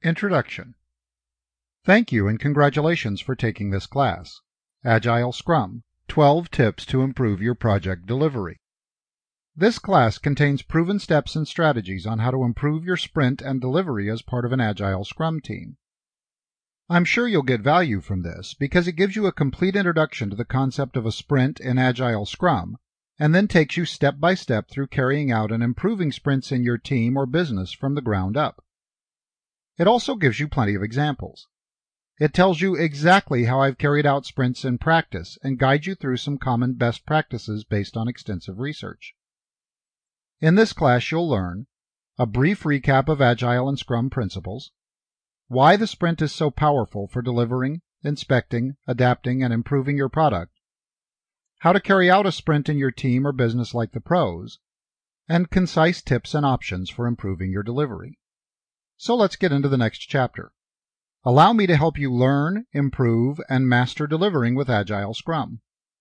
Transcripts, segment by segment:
Introduction. Thank you and congratulations for taking this class. Agile Scrum, 12 Tips to Improve Your Project Delivery. This class contains proven steps and strategies on how to improve your sprint and delivery as part of an Agile Scrum team. I'm sure you'll get value from this because it gives you a complete introduction to the concept of a sprint in Agile Scrum, and then takes you step by step through carrying out and improving sprints in your team or business from the ground up. It also gives you plenty of examples. It tells you exactly how I've carried out sprints in practice and guides you through some common best practices based on extensive research. In this class, you'll learn a brief recap of Agile and Scrum principles, why the sprint is so powerful for delivering, inspecting, adapting, and improving your product, how to carry out a sprint in your team or business like the pros, and concise tips and options for improving your delivery. So let's get into the next chapter. Allow me to help you learn, improve, and master delivering with Agile Scrum.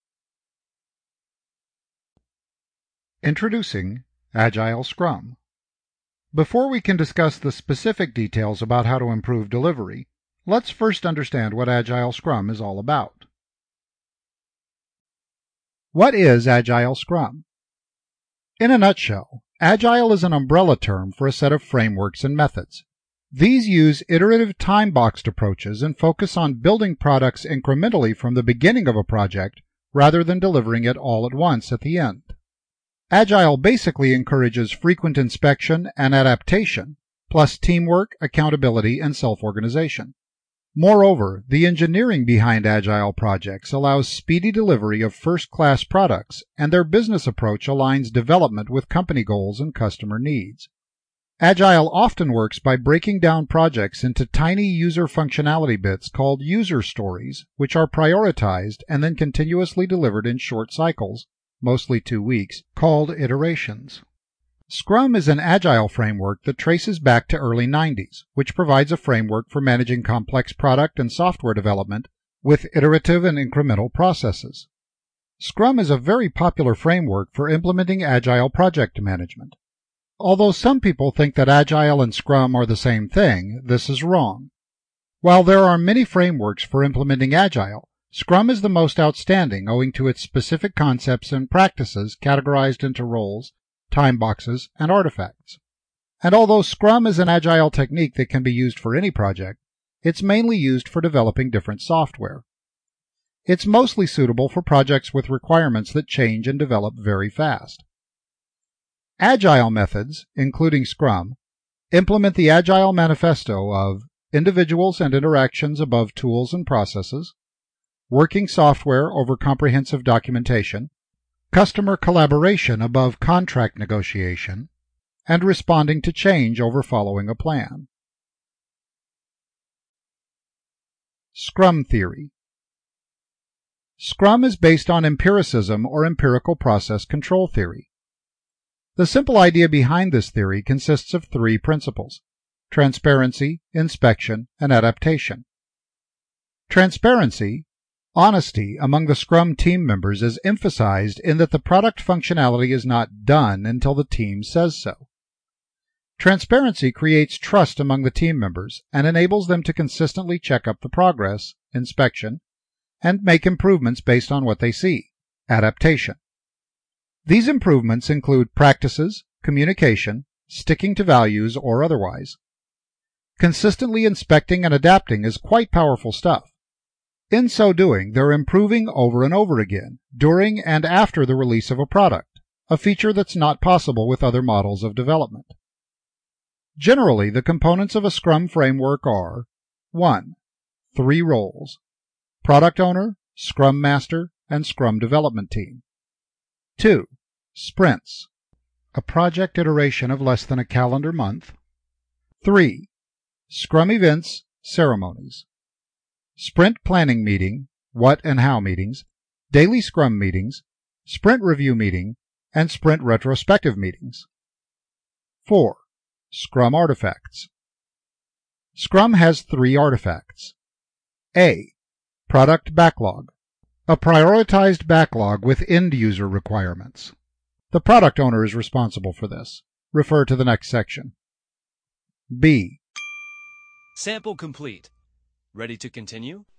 Introducing Agile Scrum. Before we can discuss the specific details about how to improve delivery, let's first understand what Agile Scrum is all about. What is Agile Scrum? In a nutshell, Agile is an umbrella term for a set of frameworks and methods. These use iterative time-boxed approaches and focus on building products incrementally from the beginning of a project rather than delivering it all at once at the end. Agile basically encourages frequent inspection and adaptation, plus teamwork, accountability, and self-organization. Moreover, the engineering behind Agile projects allows speedy delivery of first-class products, and their business approach aligns development with company goals and customer needs. Agile often works by breaking down projects into tiny user functionality bits called user stories, which are prioritized and then continuously delivered in short cycles, mostly 2 weeks, called iterations. Scrum is an Agile framework that traces back to early 90s, which provides a framework for managing complex product and software development with iterative and incremental processes. Scrum is a very popular framework for implementing Agile project management. Although some people think that Agile and Scrum are the same thing, this is wrong. While there are many frameworks for implementing Agile, Scrum is the most outstanding owing to its specific concepts and practices categorized into roles, time boxes, and artifacts. And although Scrum is an Agile technique that can be used for any project, it's mainly used for developing different software. It's mostly suitable for projects with requirements that change and develop very fast. Agile methods, including Scrum, implement the Agile manifesto of individuals and interactions above tools and processes, working software over comprehensive documentation, customer collaboration above contract negotiation, and responding to change over following a plan. Scrum theory. Scrum is based on empiricism or empirical process control theory. The simple idea behind this theory consists of 3 principles: transparency, inspection, and adaptation. Transparency, honesty among the Scrum team members, is emphasized in that the product functionality is not done until the team says so. Transparency creates trust among the team members and enables them to consistently check up the progress, inspection, and make improvements based on what they see, adaptation. These improvements include practices, communication, sticking to values or otherwise. Consistently inspecting and adapting is quite powerful stuff. In so doing, they're improving over and over again, during and after the release of a product, a feature that's not possible with other models of development. Generally, the components of a Scrum framework are 1. 3 roles: Product Owner, Scrum Master, and Scrum Development Team. 2. Sprints, a project iteration of less than a calendar month. 3. Scrum Events, Ceremonies. Sprint Planning Meeting, What and How meetings, Daily Scrum meetings, Sprint Review meeting, and Sprint Retrospective meetings. 4. Scrum Artifacts. Scrum has 3 artifacts. A. Product Backlog, a prioritized backlog with end-user requirements. The product owner is responsible for this. Refer to the next section. B. Sample complete. Ready to continue?